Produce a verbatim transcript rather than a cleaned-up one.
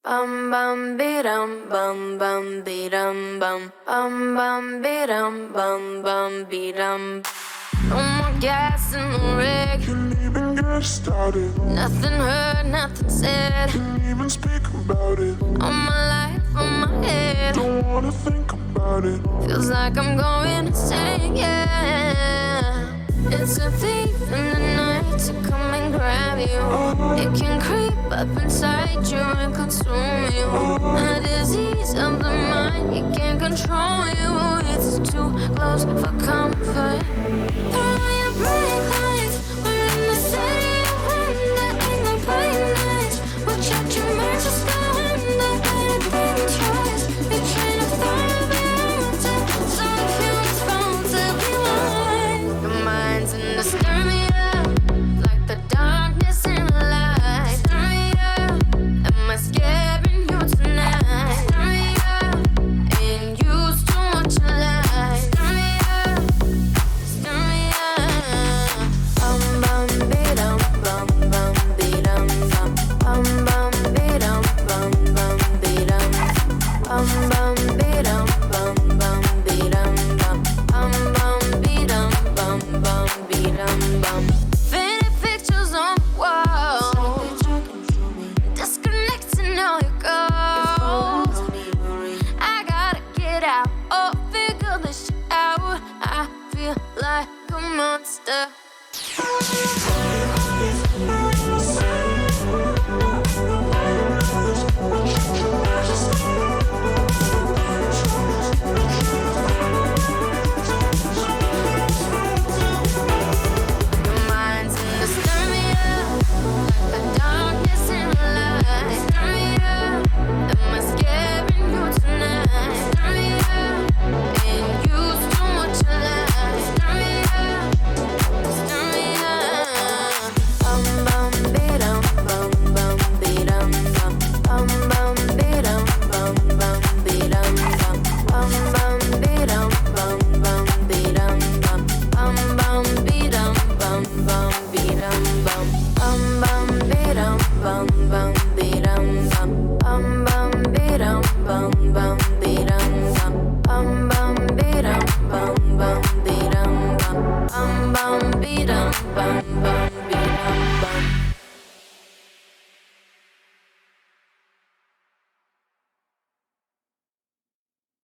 Bum bum be-dum bum bum be-dum bum bum bum be-dum bum bum be-dum. No more gas in the rig. Can't even get started. Nothing heard, nothing said. Can't even speak about it. All my life on my head. Don't wanna think about it. Feels like I'm going insane, yeah. It's a thief in the night to come and grab you. It can creep up inside you and consume you. A disease of the mind, it can't control you. It's too close for comfort. Throw your break